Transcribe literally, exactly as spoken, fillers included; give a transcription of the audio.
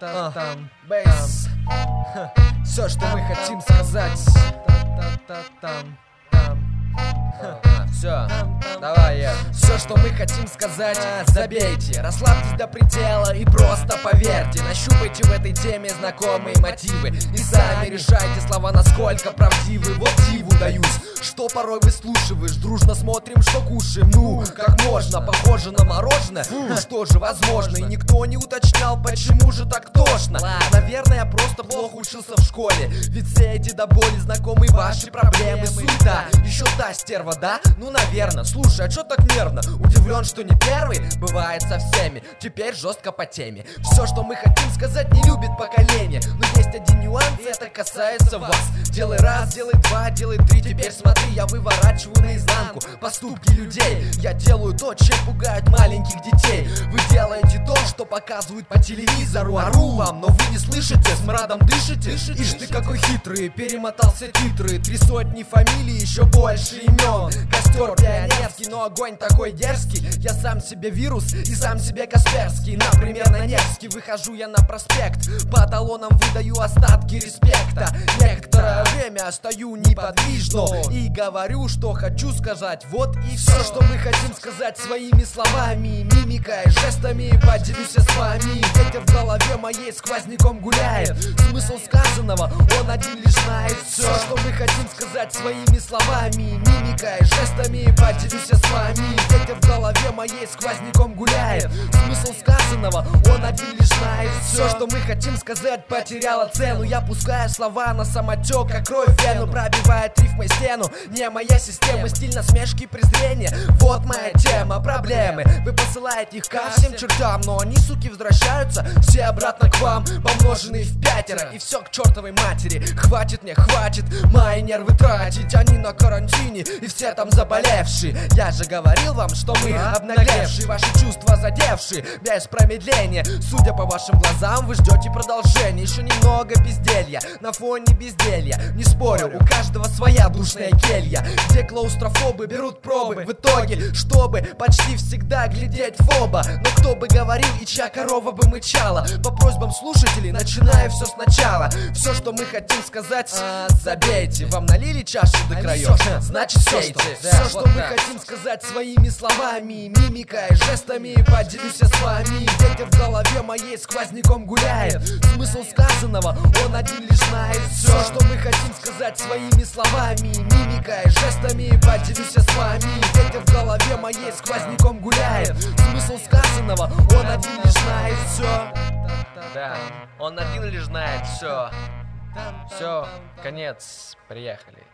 Там, бейс. Все, что мы хотим сказать. Там, все, давай я. Все, что мы хотим сказать, забейте, расслабьтесь до предела и просто поверьте. Нащупайте в этой теме знакомые мотивы и сами решайте слова, насколько правдивы. Вот диву даюсь, что порой выслушиваешь. Дружно смотрим, что кушаем, ну, как можно. Похоже на мороженое, ну что же, возможно. И никто не уточнял, почему же так тошно. Наверное, я просто плохо учился в школе, ведь все эти до боли знакомые ваши проблемы. Суета, еще та стерва, да? Ну, наверное. Слушай, а чё так нервно? Удивлен, что не первый, бывает со всеми. Теперь жестко по теме. Все, что мы хотим сказать, не любит поколение. Но есть один нюанс, и это касается вас. Делай раз, делай два, делай три. Теперь смотри, я выворачиваю наизнанку поступки людей. Я делаю то, чем пугают маленьких детей. Вы делаете то, что показывают по телевизору. Ору вам, но вы не слышите, смрадом дышите. Ишь ты какой хитрый, перемотался титры. Три сотни фамилий, еще больше имен. Костер пионерский, но огонь такой дерзкий. Я сам себе вирус и сам себе Касперский. Например, на Невский выхожу я на проспект. По талонам выдаю остатки респекта. Некоторое время стою неподвижно и говорю, что хочу сказать. Вот и все, что мы хотим сказать своими словами, мимикой, жестами. Поделюсь я с вами. Ветер в голове моей сквозняком гуляет. Смысл сказанного он один лишь знает. Все, что мы хотим сказать своими словами, мимикой, жестами. Поделюсь я с вами. Ветер в голове моей сквозняком гуляет. Смысл сказанного он один лишь знает. Все, что мы хотим сказать, потеряло цену. Я пускаю слова на самотек, как кровь в вену. Пробивает рифмой стену. Не моя система, стиль насмешки, презрения. Вот моя тема, проблемы. Вы посылаете их ко всем чертям, но они, суки, возвращаются все обратно к вам, помноженные в пятеро. И все к чертовой матери. Хватит мне, хватит мои нервы тратить. Они на карантине и все там заболевшие. Я же говорил вам, что мы обнаглевшие, ваши чувства задевшие без промедления. Судя по вашим глазам, вы ждете продолжения. Еще немного безделья на фоне безделья. Не спорю, у каждого своя душная келья, где клаустрофобы берут пробы в итоге, чтобы почти всегда глядеть в оба. Но кто бы говорил и чья корова бы мычала. По просьбам слушателей начинаю все сначала. Все, что мы хотим сказать, а, забейте. Вам налили чашу до краев, значит сейте. Все, что мы хотим сказать своими словами, мимикой, жестами. Поделюсь я с вами. Ветер в голове моей сквозняком гуляет. Смысл сказанного он один лишь знает. Все, что мы хотим сказать своими словами, мимикой, жестами. Поделюсь я с вами. Ветер в голове моей сквозняком гуляет. Смысл сказанного он один лишь знает. Все. Да, он один лишь знает. Все. Все, конец. Приехали.